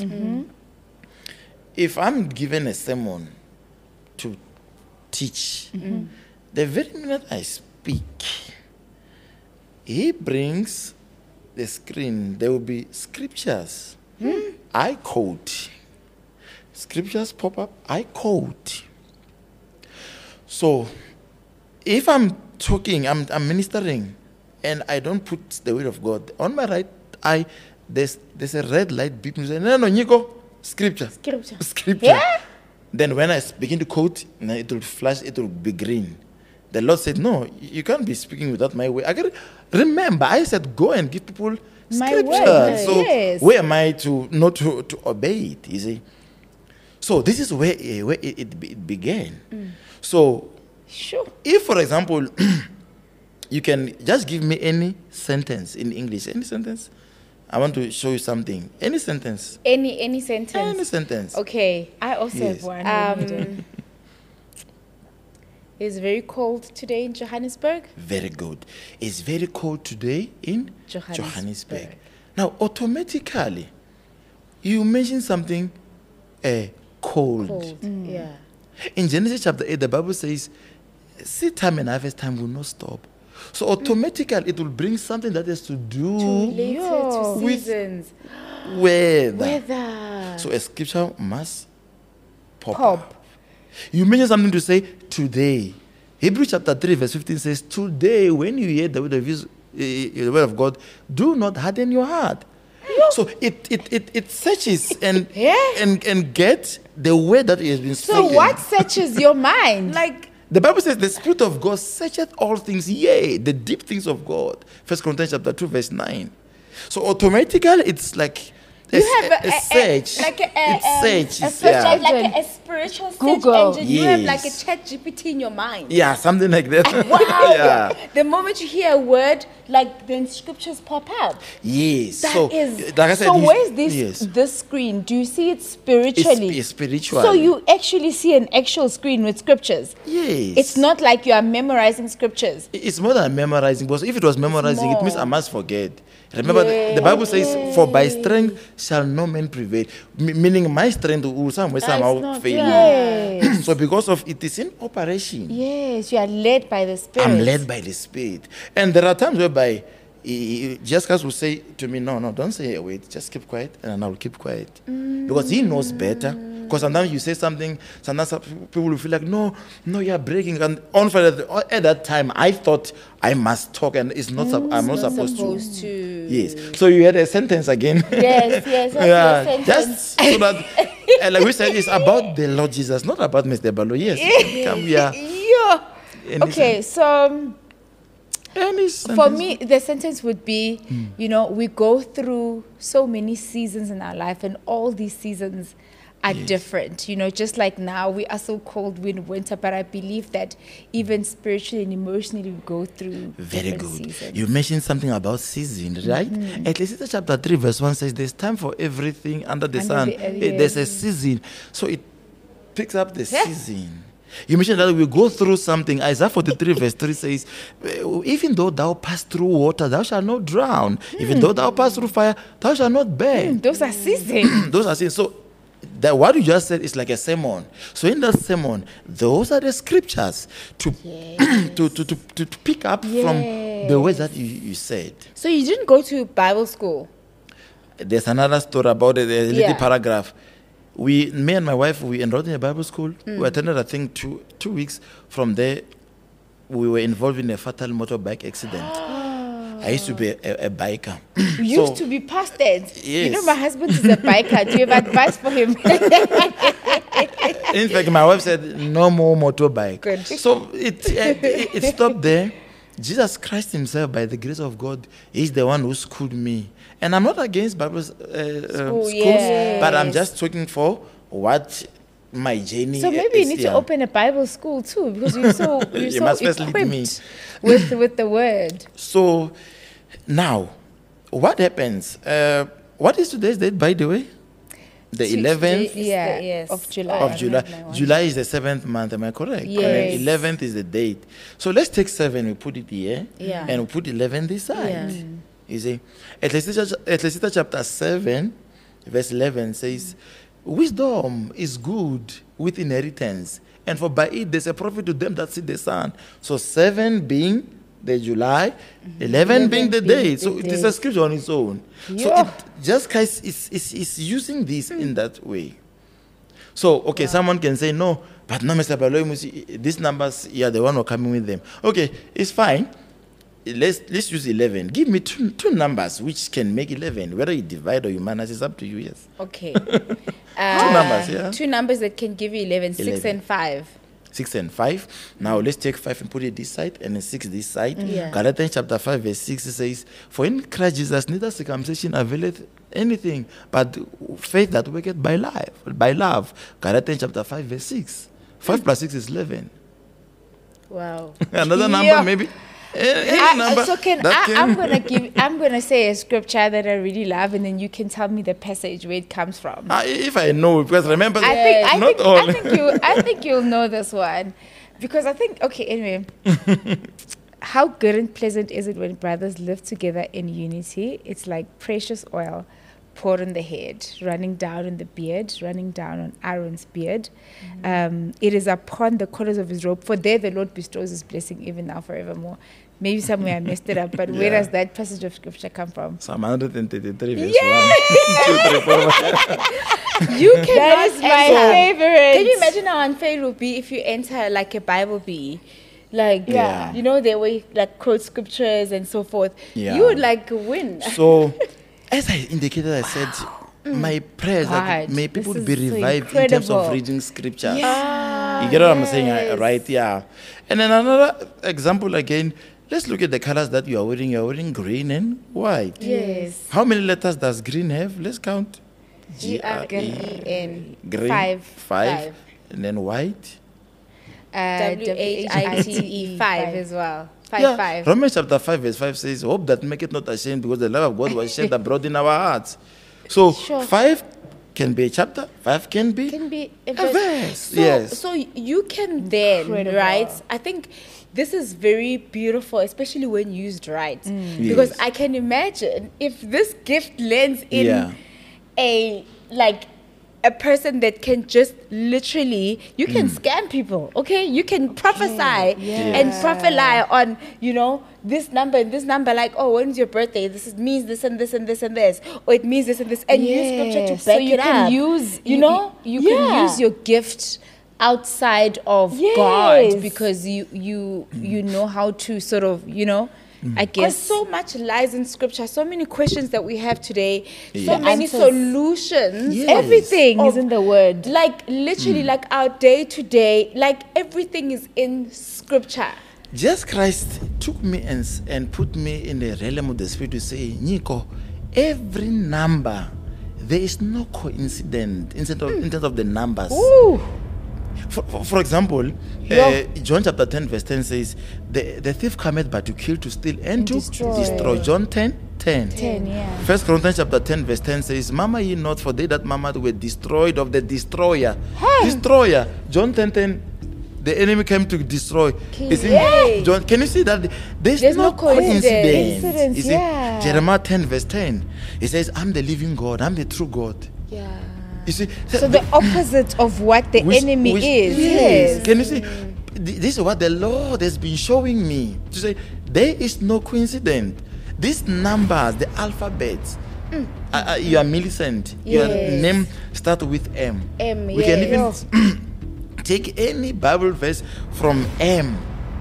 if I'm given a sermon to teach, the very minute I speak, he brings the screen, there will be scriptures. I quote. Scriptures pop up, I quote. So, if I'm talking, I'm, I'm ministering, and I don't put the word of God, on my right eye, there's, there's a red light beeping. Say, no, no, Nico, scripture. Scripture. Scripture. Yeah? Then when I begin to quote, it will flash, it will be green. The Lord said, no, you can't be speaking without my way. I got remember, I said, go and give people My scripture. word, So yes. where am I to not to, to obey it, you see? So this is where, eh, where it, it, be- it began. So Sure. if, for example, you can just give me any sentence in English, any sentence, I want to show you something. Any sentence. Any any sentence. Any sentence. Okay. I also Yes. have one. Um, it's very cold today in Johannesburg. Very good. It's very cold today in Johannesburg. Johannesburg. Now, automatically, you mention something uh, cold. Cold. Yeah. In Genesis chapter eight, the Bible says, seed time and harvest time will not stop. So automatically, it will bring something that has to do Related Yo. to With- seasons. with. Weather. So a scripture must pop, Pop. up. You mention something to say today. Hebrews chapter three verse fifteen says, today when you hear the word of, his, uh, the word of God, do not harden your heart. So it it it, it searches and Yeah. and and get the word that has been So spoken. what searches your mind? Like, The Bible says the Spirit of God searcheth all things, yea, the deep things of God. First Corinthians chapter two, verse nine. So automatically it's like a, you have a, a, a search. like a, a, It's um, search. a It's- search yeah. engine, like a, a spiritual search Google. engine. You have like a Yes. chat G P T in your mind. Yeah, something like that. Wow. yeah. The moment you hear a word, like then scriptures pop up. Yes. That so, is- like I said, so you- where's this Yes. this screen? Do you see it It's, spiritually? it's spiritual. So you actually see an actual screen with scriptures. Yes. It's not like you are memorizing scriptures. It's more than memorizing, because if it was memorizing, it means I more. must forget. Remember, the, the Bible says, "For by strength shall no man prevail," M- meaning my strength will somewhere somehow not- fail. Yes. So because of it is in operation, Yes, you are led by the Spirit. I'm led by the Spirit. And there are times whereby he, he, Jessica will say to me, "No, no, don't say a word. Just keep quiet," and I will keep quiet because he knows better. Because sometimes you say something, sometimes some people will feel like, "No, no, you are breaking." And on for that, at that time, I thought I must talk, and it's not. sup- I'm not, supposed, supposed to. to. Yes. So you had a sentence again. Yes, yes, that's yeah. your sentence. Just so that, uh, like we said, it's about the Lord Jesus, not about Mister Balo. Yes. Come, yeah. Yeah. Any Okay, so um, Any for sentence. me, the sentence would be, you know, we go through so many seasons in our life, and all these seasons are different. You know, just like now, we are so cold in winter, but I believe that even spiritually and emotionally, we go through Very different good. seasons. You mentioned something about season, right? Ecclesiastes chapter three, verse one says, "There's time for everything under the Under sun. the- uh, Eh, There's a yes. season." So it picks up the season. You mentioned that we go through something. Isaiah forty-three, verse three says, "Eh, Even though thou pass through water, thou shalt not drown. Even though thou pass through fire, thou shalt not burn." Those are seasons. Those are things. So that what you just said is like a sermon. So in that sermon, those are the scriptures to to, to, to, to, to pick up from the words that you, you said. So you didn't go to Bible school? There's another story about it, a little Yeah. paragraph. We, me and my wife, we enrolled in a Bible school. We attended, I think, two two weeks. From there, we were involved in a fatal motorbike accident. I used to be a, a biker. You used So- to be pastored. You know, Yes. my husband is a biker. Do you have advice for him? In fact, my wife said, "No more motorbike." Good. So it, uh, it it stopped there. Jesus Christ Himself, by the grace of God, is the one who schooled me. And I'm not against Bible uh, uh, schools, yes. but I'm just talking for what my journey. So maybe you is, need yeah. to open a Bible school too, because you're so you're You so must first lead me. equipped with with the word. So now, what happens? Uh, what is today's date, by the way? The eleventh Yeah, yes. of July. of I July. have my one. July is the seventh month. Am I correct? Yes. Eleventh is the date. So let's take seven. We put it here. Yeah. And we put eleven this side. Yeah. You see, Ecclesiastes Ecclesiastes chapter seven, verse eleven says, "Wisdom is good with inheritance, and for by it there's a profit to them that see the sun." So seven being the July, eleven being the being day. the So it is a day. scripture on its own. So Yeah. it just Christ is, is, is using this in that way. So, okay, someone can say, "No, but no, Mister Baloy, these numbers, you are the one who are coming with them." Okay, it's fine. Let's let's use eleven. Give me two, two numbers which can make eleven. Whether you divide or you minus, it's up to you, yes. Okay. Uh, numbers, yeah. Two numbers that can give you eleven, six eleven. and five. Six and five. Now let's take five and put it this side, and then six this side. Yeah. Galatians chapter five, verse six, it says, "For in Christ Jesus neither circumcision availeth anything, but faith that worketh by life, by love." Galatians chapter five, verse six. Five plus six is eleven. Wow. Another number, Yeah. maybe. Any I, number so can that I, can- I'm gonna give I'm gonna say a scripture that I really love, and then you can tell me the passage where it comes from. Ah, if I know, because remember, I think I not think all. I think you I think you'll know this one, because I think okay anyway. How good and pleasant is it when brothers live together in unity? It's like precious oil poured on the head, running down on the beard, running down on Aaron's beard. Um, it is upon the corners of his robe, for there the Lord bestows his blessing even now forevermore. Maybe somewhere I messed it up, but where Yeah. does that passage of scripture come from? Psalm one thirty-three, verse Yeah. one, two, three, four, five. You cannot That is my enter. favorite. Can you imagine how unfair it would be if you enter like a Bible bee? Like, Yeah. you know, they way like quote scriptures and so forth. Yeah. You would like win. So, as I indicated, I said, my prayers that God, may this people is be so revived in terms of incredible. reading scriptures. Yeah. You get what I'm saying, uh, right? Yeah. And then another example again, let's look at the colors that you are wearing. You are wearing green and white. Yes. How many letters does green have? Let's count. G R E N. Green. Five. Five. Five. And then white. Uh, W H I T E. Five as well. Five, Yeah. five. Romans chapter five, verse five says, hope that make it not ashamed, because the love of God was shed abroad in our hearts. So Sure. five can be a chapter, five can be Can be a a verse. verse. So, Yes. so you can then, Incredible. right? I think this is very beautiful, especially when used right. Mm. Because Yes. I can imagine if this gift lands in Yeah. a, like, a person that can just literally, you can Mm. scam people, okay? You can prophesy yeah. and prophesy on, you know, this number and this number, like, oh, when's your birthday? This is, means this and this and this and this. Or it means this and this. And use scripture to Yeah. back so you it can up. use you know? you, Yeah. can use your gift outside of God Yes. because you you you know how to sort of, you know, I Because guess so much lies in scripture, so many questions that we have today, so Yes. many Answers. solutions. Yes. everything is Of- in the word. Like literally, like our day to day, like everything is in scripture. Jesus Christ took me and, s- and put me in the realm of the spirit to say, Nico, every number, there is no coincidence in terms of, in terms of the numbers. Ooh. For, for, for example, uh, John chapter ten, verse ten says, the, the thief cometh but to kill, to steal, and, to destroy. destroy. John ten, ten. ten, yeah. First Corinthians chapter ten, verse ten says, Mama ye not, for they that murmured were destroyed of the destroyer. Destroyer. John ten, ten. The enemy came to destroy. You see, Yay. John, can you see that there's, There's no, no coincidence. coincidence? Coincidence, You see, yeah. Jeremiah ten, verse ten. It says, I'm the living God, I'm the true God. Yeah. You see, So the opposite of what the which- enemy which- is. Yes. Can you see? Th- This is what the Lord has been showing me. To say, there is no coincidence. These numbers, the alphabets, uh, uh, you are Millicent. Your Yes. name start with M. M, We can yes. even take any Bible verse from M.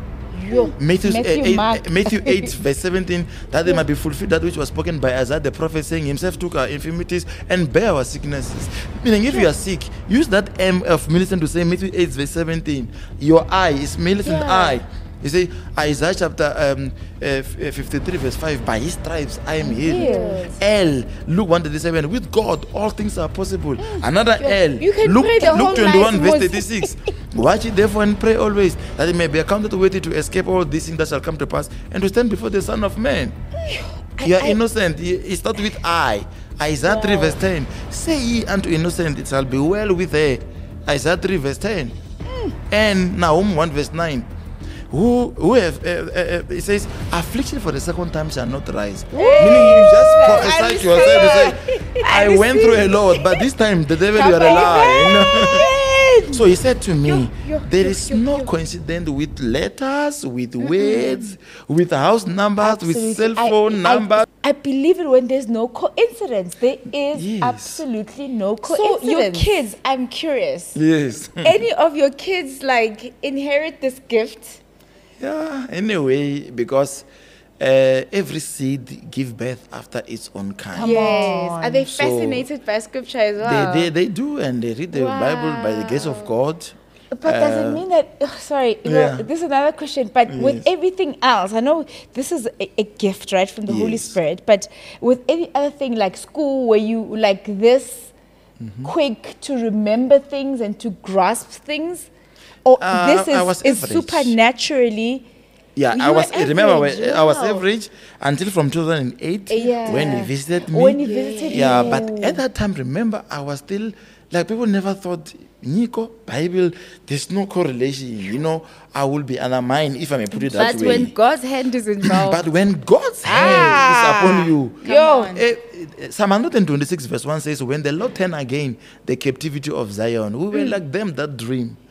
Matthew, Matthew, uh, eight, Mark. uh, Matthew eight, verse seventeen, that they might be fulfilled that which was spoken by Isaiah the prophet, saying, Himself took our infirmities and bare our sicknesses. Meaning, if you are sick, use that M of Millicent to say Matthew eight, verse seventeen. Your eye is Millicent Yeah. eye. You see, Isaiah chapter um, uh, f- uh, fifty-three, verse five, by His stripes I am healed. Healed. L, Luke one thirty-seven, with God all things are possible. Another L, You can Luke, pray the whole Luke twenty-one, night, verse Moses. thirty-six. Watch it therefore and pray always, that it may be accounted worthy to escape all these things that shall come to pass, and to stand before the Son of Man. You are innocent. He- It starts with I. Isaiah three, verse ten. Say ye unto innocent, it shall be well with her. Isaiah three, verse ten. And Nahum one, verse nine. Who, who have, uh, uh, uh, it says, affliction for the second time shall not rise. Meaning you just prophesy to yourself and say, I, went through a lot, but this time the devil, you are a lie. So he said to me, yo, there yo, is yo, no yo. coincidence with letters, with words, with house numbers, with Absolutely. cell I- phone I- numbers. I believe it when there's no coincidence. There is Yes. absolutely no So coincidence. your kids, I'm curious. Yes. Any of your kids like inherit this gift? Yeah, anyway, because uh, every seed give birth after its own kind. Come Yes. on. Are they So- fascinated by scripture as well? They, they, they do, and they read the Bible by the grace of God. But does Uh, it mean that? ugh, sorry, you yeah. know, this is another question. But with Yes. everything else, I know this is a, a gift, right, from the Holy Yes. Spirit. But with any other thing like school, where you like this Mm-hmm. quick to remember things and to grasp things, or Uh, this I is, was is average. supernaturally. Yeah, You I were was. Remember, average, when- I was wow. average until from two thousand eight Yeah. when he visited me. When he visited yeah, you. but at that time, remember, I was still like people never thought Nico Bible. There's no correlation. You know, I will be undermined if I may put it that But way. when God's hand is involved, but when God's hand Ah. is upon you, Yo, on. Eh, eh, Psalm one twenty-six verse one says, when the Lord turned again the captivity of Zion, we were like them that dream.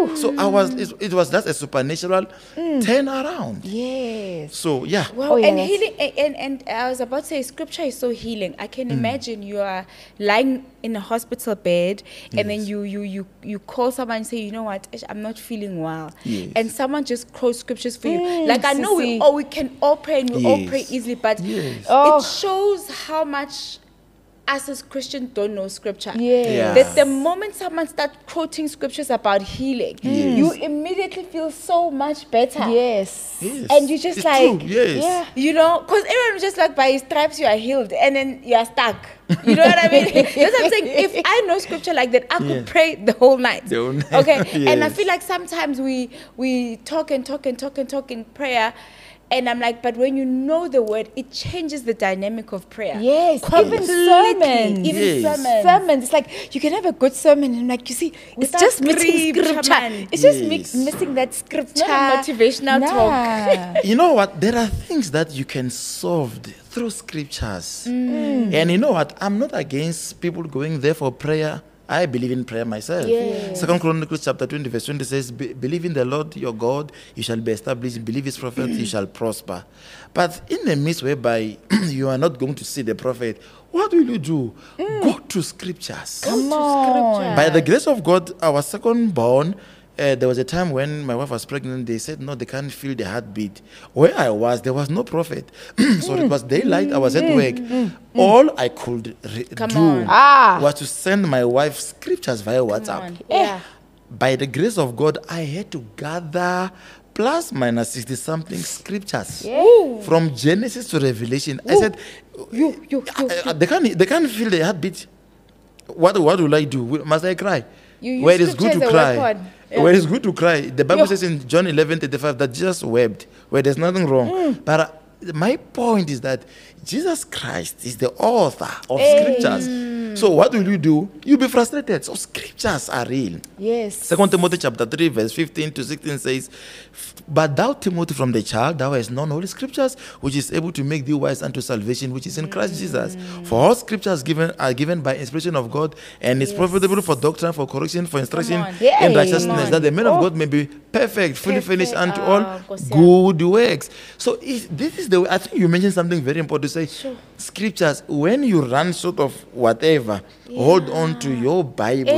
So I was, it, it was just a supernatural turn around. Yes. So yeah. Wow, Oh, yeah, and that's- healing, and, and I was about to say, scripture is so healing. I can imagine you are lying in a hospital bed, and then Yes. you you you you call someone and say, you know what, Ish, I'm not feeling well, Yes. and someone just quotes scriptures for you. Mm, Like I know we Sissy. all we can all pray and we all Yes. pray easily, but Yes. Oh. it shows how much us as Christians don't know scripture. Yes. Yeah. That the moment someone starts quoting scriptures about healing, Yes. you immediately feel so much better. Yes. Yes. And you just It's like, true, yes. Yeah. you know, because everyone was just like, by his stripes you are healed, and then you are stuck. You know what I mean? That's what I'm saying. If I know scripture like that, I could Yes. pray the whole night. The whole night. Okay, and I Yes. feel like sometimes we we talk and talk and talk and talk in prayer. And I'm like, but when you know the word, it changes the dynamic of prayer. Yes, even Completely. sermons. Even Yes. sermons. Sermons. It's like you can have a good sermon and like you see, it's Without just missing scripture, scripture. man. It's just Yes. mix, missing that scripture. not a motivational talk. You know what? There are things that you can solve th- through scriptures. And you know what? I'm not against people going there for prayer. I believe in prayer myself. Yes. Second Chronicles chapter twenty, verse twenty says, "Be- Believe in the Lord your God, you shall be established. Believe his prophets, you shall prosper." But in the midst whereby you are not going to see the prophet, what will you do? Go to scriptures. Come on. By the grace of God, our second born, uh, there was a time when my wife was pregnant. They said, no, they can't feel the heartbeat. Where I was, there was no prophet. So it was daylight. I was at work. All I could re- Come do on. Ah. was to send my wife scriptures via Come WhatsApp. on. Yeah. By the grace of God, I had to gather plus minus sixty something scriptures Ooh. from Genesis to Revelation. I said, You, you, you, uh, uh, they can't they can't feel the heartbeat. What what will I do? Will- Must I cry? You use Where it is good scripture to as a cry. weapon. Yeah. Where it's good to cry. The Bible Yeah. says in John eleven thirty-five that Jesus wept, where there's nothing wrong. Mm. But uh, my point is that Jesus Christ is the author of Hey. scriptures. So what will you do? You'll be frustrated. So scriptures are real. Yes. Second Timothy chapter three, verse fifteen to sixteen says, But thou, Timothy, from the child, thou hast known holy scriptures, which is able to make thee wise unto salvation, which is in Christ Jesus. For all scriptures given are given by inspiration of God, and is profitable for doctrine, for correction, for instruction on. Yeah, in come righteousness, on. that the man of Oh. God may be perfect, fully finished Perfect. unto Ah, all Kosia. good works. So if, this is the way, I think you mentioned something very important to say, scriptures, when you run short of whatever, hold on to your Bible.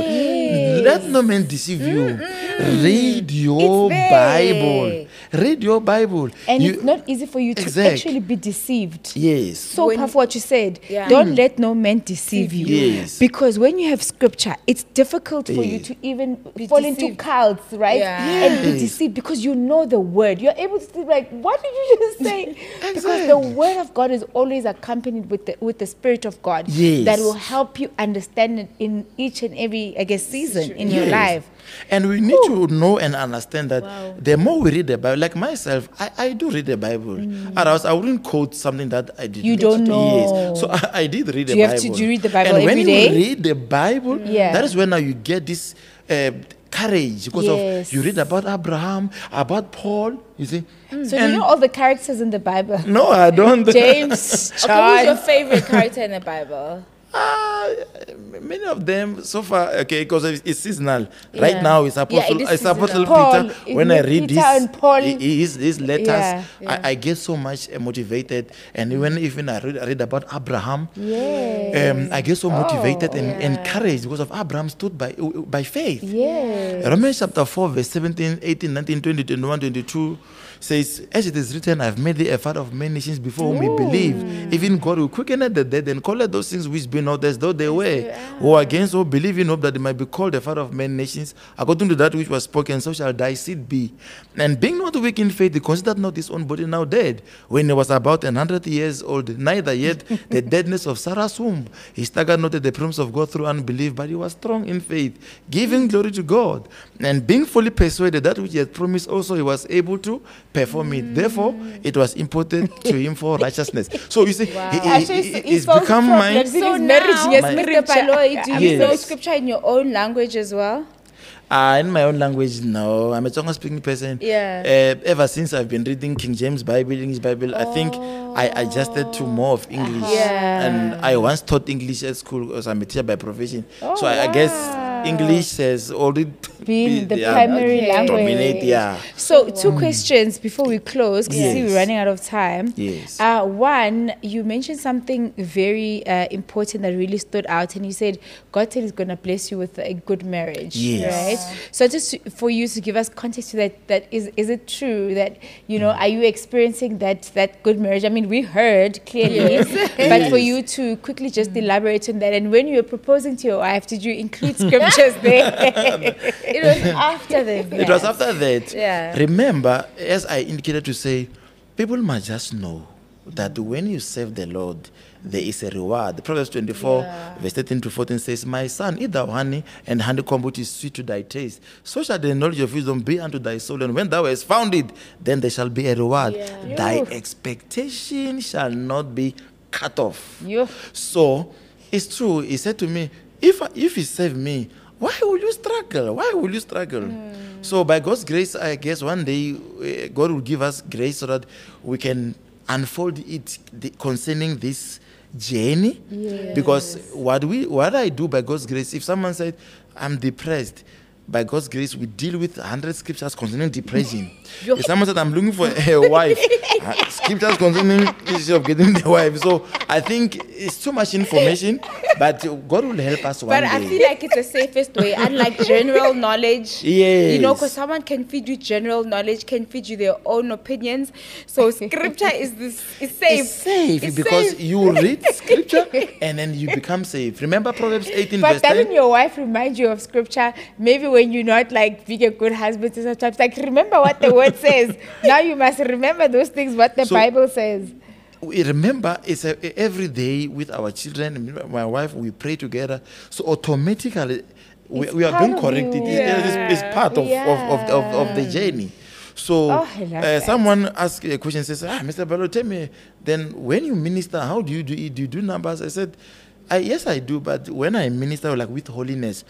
Let no man deceive you. Read your It's there. Bible. Read your Bible. And You- it's not easy for you to Exact. actually be deceived. Yes. So When- powerful what you said. Yeah. Don't let no man deceive you. Yes. Because when you have scripture, it's difficult for you Yes. to even Be fall into deceived. cults, right? Yeah. And be Yes. deceived because you know the word. You're able to see like, what did you just say? Because the word of God is always accompanied with the with the spirit of God Yes. that will help you understand it in each and every, I guess, season in your Yes. life. And we need to know and understand that Wow. the more we read the Bible, like myself, I, I do read the Bible. Otherwise, I wouldn't quote something that I did You not don't do. know. Yes. So I, I did read Do the you have Bible. to- do you read the Bible and when every you day? read the Bible, Yeah. that is when now you get this uh, courage because Yes. of you read about Abraham, about Paul. You see. So you know all the characters in the Bible. No, I don't. James, Okay, who's your John. favorite character in the Bible? Ah, many of them so far, okay, because it's, it's seasonal. Right Yeah. now, it's Yeah, Apostle, it is it's Apostle seasonal. Paul, Peter. isn't When I it read Peter his, and Paul? his, his letters, Yeah, yeah. I, I get so much uh, motivated. And when even I read, I read about Abraham, Yes. um, I get so motivated Oh, and yeah. encouraged because of Abraham stood by by faith. Yes. Romans chapter four, verse seventeen, eighteen, nineteen, twenty, twenty-one, twenty-two says, As it is written, I've made thee a father of many nations before whom we believe. Even God will quicken the dead and call those things which be not as though they were. Who against all believe in hope that they might be called the father of many nations, according to that which was spoken, so shall thy seed be. And being not weak in faith, he considered not his own body now dead, when he was about an hundred years old, neither yet the deadness of Sarah's womb. He staggered not at the promise of God through unbelief, but he was strong in faith, giving glory to God, and being fully persuaded that which he had promised also he was able to perform it. Therefore, it was imputed to him for righteousness. So you see, he- he- Actually, he- so it's it solves become my. problems. So His now, marriage, yes, My- Mister Paloi, do you Yes. know scripture in your own language as well? Uh, in my own language, no. I'm a Tonga speaking person. Yeah. Uh, ever since I've been reading King James Bible, English Bible, I think I adjusted to more of English. Yeah. And I once taught English at school because I'm a teacher by profession. Oh, so I, I guess wow. English has already Being the yeah, primary Okay. language. dominate. Yeah. So, two questions before we close, because I see Yes. we're running out of time. Yes. Uh, one, you mentioned something very uh, important that really stood out, and you said God said He's going to bless you with a good marriage, Yes. right? So, just to- for you to give us context to that, that is is it true that you know are you experiencing that that good marriage? I mean, we heard clearly, but for Yes. you to quickly just elaborate on that, and when you were proposing to your wife, did you include scriptures there? It was after the It was after that. Yeah. Remember, as I indicated to say, people must just know that when you serve the Lord, there is a reward. Proverbs twenty-four, Yeah. verse thirteen to fourteen says, "My son, eat thou honey, and honeycomb which is sweet to thy taste. So shall the knowledge of wisdom be unto thy soul. And when thou hast found it, then there shall be a reward. Yeah. Thy Yo. expectation shall not be cut off." Yo. So it's true. He said to me, if if he saved me, why will you struggle? Why will you struggle? So by God's grace, I guess one day uh, God will give us grace so that we can unfold it the, concerning this journey. Because what we what I do by God's grace, if someone said I'm depressed, by God's grace, we deal with one hundred scriptures concerning depression. If someone said, I'm looking for a wife, uh, scriptures concerning the issue of getting the wife. So I think it's too much information, but God will help us one But I day. feel like it's the safest way, unlike general knowledge. You know, because Yes. someone can feed you general knowledge, can feed you their own opinions. So scripture is this is safe. It's safe It's because safe. you read scripture and then you become safe. Remember Proverbs eighteen, But verse doesn't ten? your wife remind you of scripture? Maybe when you're not like being a good husband, sometimes like remember what the word says. Now you must remember those things what the So- Bible says. We remember it's a, every day with our children, my wife, we pray together. So automatically, we, It's we are part being of corrected. you. It- it is- it's, Yeah. part of, of, of, of, of the Yeah. journey. So Oh, I love uh, that. someone asked a question, says, ah, Mister Bello, tell me, then when you minister, how do you do it? Do you do numbers? I said, I, yes, I do, but when I minister like with holiness,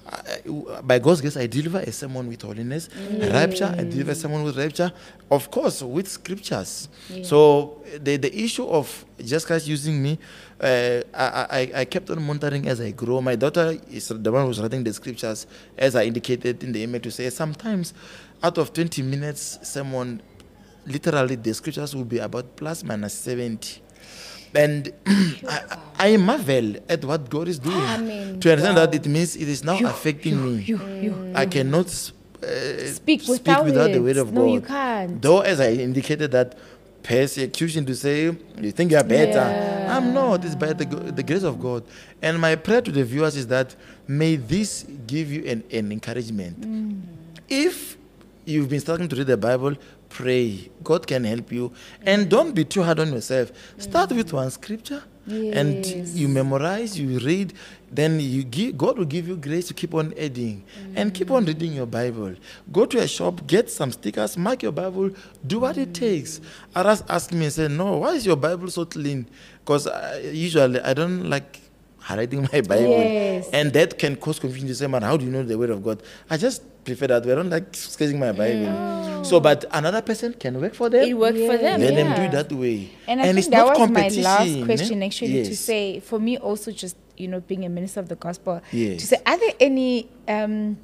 I, by God's grace, I deliver a sermon with holiness. Rapture, I deliver a sermon with rapture. Of course, with scriptures. So the the issue of just Christ using me, uh, I, I I kept on monitoring as I grow. My daughter is the one who's writing the scriptures, as I indicated in the email to say. Sometimes, out of twenty minutes sermon, literally the scriptures will be about plus minus seventy. And I, I marvel at what God is doing. I mean, to understand wow. that it means it is now affecting me. You, you. I cannot uh, Speak without without the it. word of No, God. you can't. Though, as I indicated, that persecution to say you think you are better. Yeah. I'm not. It's by the, go- the grace of God. And my prayer to the viewers is that may this give you an, an encouragement. Mm. If you've been starting to read the Bible, pray. God can help you. And don't be too hard on yourself. Start with one scripture. And Yes. you memorize, you read, then you give, God will give you grace to keep on adding and keep on reading your Bible. Go to a shop, get some stickers, mark your Bible, do what it takes. Others ask me and say, no, why is your Bible so clean? Because usually I don't like highlighting my Bible. Yes. And that can cause confusion. You say, man, how do you know the word of God? I just prefer that way. I don't like sketching my Bible. So, but another person can work for them. It worked for them. Let yeah. them do it that way. And I think it's that not was my competition. last eh? question, actually, to Yes. say, for me also just, you know, being a minister of the gospel, Yes. to say, are there any um,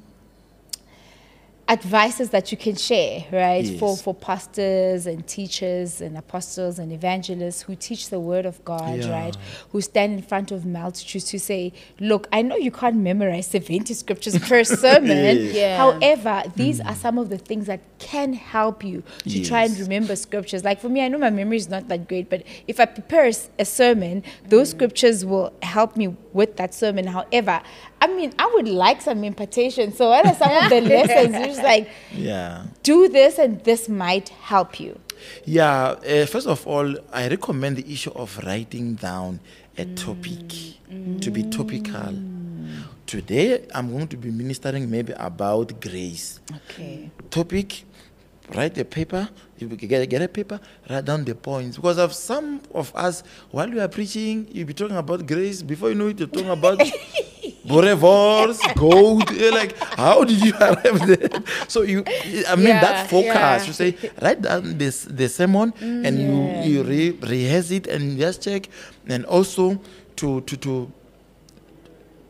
advices that you can share, right, Yes. for, for pastors and teachers and apostles and evangelists who teach the word of God, Yeah. right, who stand in front of multitudes to say, look, I know you can't memorize seventy scriptures per sermon. Yes. Yeah. However, these are some of the things that can help you to try and Yes. remember scriptures. Like for me, I know my memory is not that great, but if I prepare a s- a sermon, those scriptures will help me with that sermon. However, I mean, I would like some impartation. So what are some of the lessons? You're just like, Yeah. do this and this might help you. Yeah, uh, first of all, I recommend the issue of writing down a topic to be topical. Today, I'm going to be ministering maybe about grace. Okay. Topic, write a paper. You get, get a paper, write down the points. Because of some of us, while we are preaching, you'll be talking about grace. Before you know it, you're talking about borevorce, gold. You're like, how did you arrive there? So you, I mean, Yeah, that focus. yeah. You say, write down this the sermon, and you you re- rehearse it and just check, and also to to to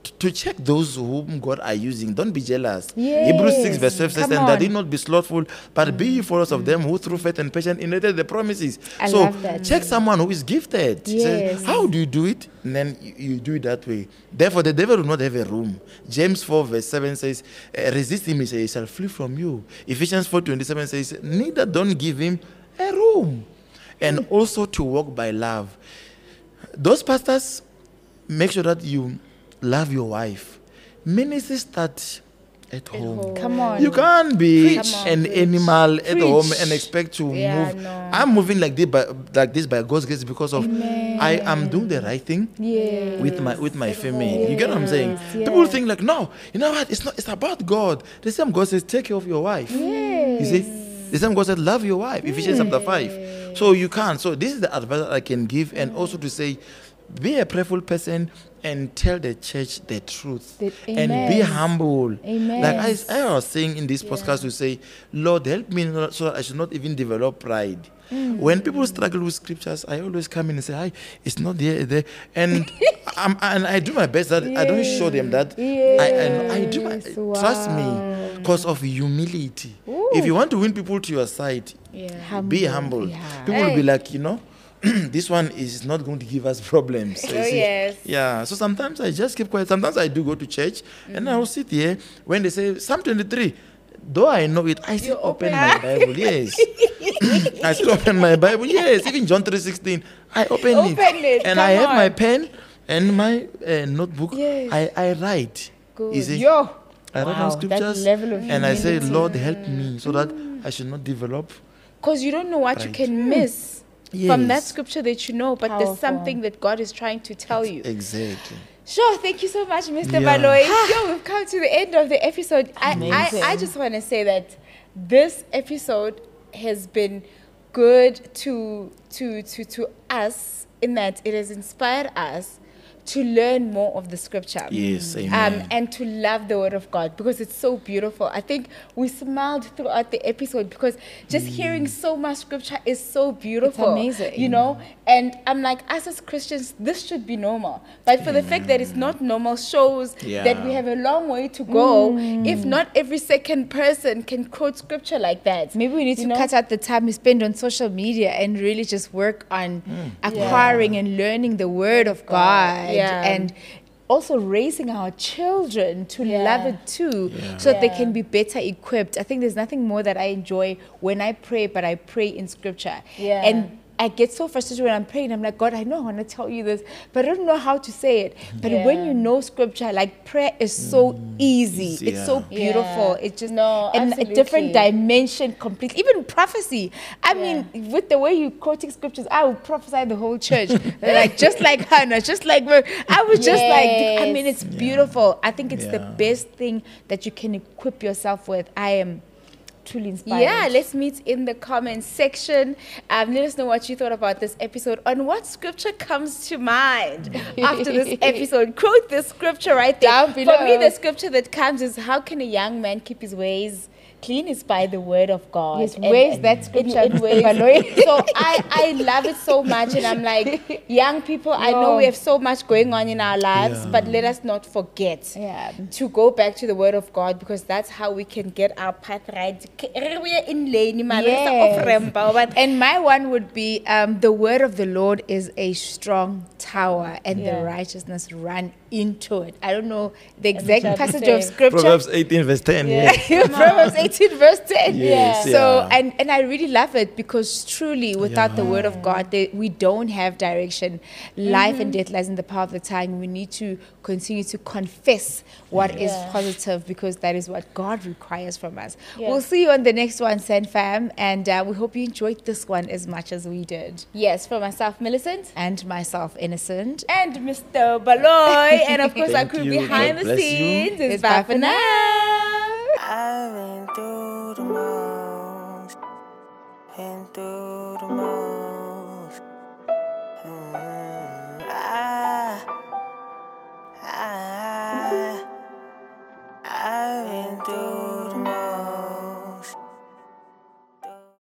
to check those whom God are using. Don't be jealous. Yes. Hebrews six verse twelve says, Come and that on. ye not be slothful, but be ye followers of them who through faith and patience inherited the promises. I so love that. check someone who is gifted. Say, Yes. how do you do it? And then you, you do it that way. Therefore, the devil will not have a room. James four verse seven says, uh, resist him, he shall flee from you. Ephesians four twenty-seven says, neither don't give him a room. And also to walk by love. Those pastors, make sure that you love your wife. Ministry start at home. Come on. You can't be Preach. an animal at Preach. home and expect to Yeah, move. no. I'm moving like this by like this by God's grace because of I am doing the right thing Yes. with my with my family. You get what I'm saying? Yes. People think like, no, you know what? It's not. It's about God. The same God says, take care of your wife. You see, the same God said, love your wife. Ephesians chapter five. So you can't. So this is the advice that I can give, and also to say, be a prayerful person and tell the church the truth, The- and be Amen. humble. Amen. Like I, I was saying in this podcast, to say, Lord, help me not- so that I should not even develop pride. Mm. When people struggle with scriptures, I always come in and say, "Hi, it's not there, there," and I'm, and I do my best that I don't show them that. I, and I do my Yes. trust me because of humility. If you want to win people to your side, Yeah. be humble. Yeah. People will be Hey. like, you know, this one is not going to give us problems. You Oh, see? yes. Yeah. So sometimes I just keep quiet. Sometimes I do go to church and I will sit here when they say Psalm twenty-three. Though I know it, I still open my Bible. Yes. I still open my Bible. Yes. Even John three sixteen. I open, Open it, And come I have my on. pen and my uh, notebook. Yes. I, I write. Good. You see? Yo. I write Wow, down that scriptures level of and I say, humility. Lord, help me so that I should not develop. Because you don't know what you Right. can miss from that Yes. scripture that you know, but Powerful. there's something that God is trying to tell you. Exactly. Sure, thank you so much, Mister Yeah. Baloy. Yo, we've come to the end of the episode. I, I, Amazing. I just want to say that this episode has been good to to to to us in that it has inspired us to learn more of the scripture. Yes, Um, amen. and to love the word of God because it's so beautiful. I think we smiled throughout the episode because just hearing so much scripture is so beautiful. amazing. You know? And I'm like, us as Christians, this should be normal. But for the fact that it's not normal shows that Yeah. we have a long way to go. Mm. If not every second person can quote scripture like that. Maybe we need You to know? cut out the time we spend on social media and really just work on Hmm. acquiring and learning the word of God Yeah. and also raising our children to Yeah. love it too Yeah. so that they Yeah. can be better equipped. I think there's nothing more that I enjoy when I pray, but I pray in scripture. Yeah. And I get so frustrated when I'm praying. I'm like, God, I know I want to tell you this, but I don't know how to say it. But when Yeah. you know scripture, like prayer is so easy. Easy, It's so yeah. beautiful. Yeah. It's just No, and a different absolutely. dimension completely. Even prophecy. I mean, with the way you quoting scriptures, I would prophesy the whole church. Like just like Hannah, just like Mary. I was just like, I mean, Yes. it's beautiful. I think it's the Yeah. best thing that you can equip yourself with. I am truly inspired. Yeah, let's meet in the comments section. Um, let us know what you thought about this episode and what scripture comes to mind after this episode. Quote the scripture right there. Down For me, below. the scripture that comes is, how can a young man keep his ways clean? Is by the word of God. Yes, And- where's and- that in- scripture, in Mister ways- Baloy? So I, I love it so much, and I'm like, young people, I know No. we have so much going on in our lives, Yeah. but let us not forget Yeah. to go back to the word of God, because that's how we can get our path right. We are in lane, man. Let's not Yes. off ramp, but- And my one would be um, the word of the Lord is a strong tower, and Yeah. the righteousness run into it. I don't know the exact shall be passage saying. of scripture. Proverbs eighteen verse ten. Yeah. Yes. Proverbs eighteen verse ten. Yes, So yeah. and and I really love it because truly without the Yeah. word of God, they, we don't have direction. Life and death lies in the power of the tongue. We need to continue to confess what is Yeah. positive because that is what God requires from us. Yeah. We'll see you on the next one, Sand Fam, and uh, we hope you enjoyed this one as much as we did. Yes, for myself, Millicent. And myself, Innocent. And Mister Baloy. And of course, our Thank crew you. behind God the bless you. scenes. It's It's bye bye for for now. I've been through the most, been through the most.